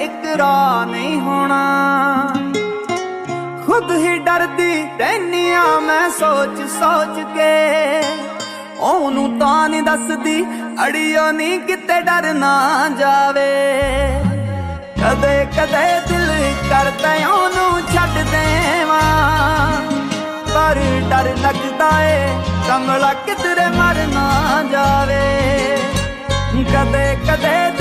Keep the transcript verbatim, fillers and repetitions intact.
इकरार नहीं होना। खुद ही डरदी रहनी आ मैं सोच सोच के, ओनू तां नहीं दसदी अड़ियो नी किते डर ना जावे। कदे कदे दिल करदा ओनू छड्ड देवां, पर डर लगदा ए कमला किधरे मर ना जावे। कदे कदे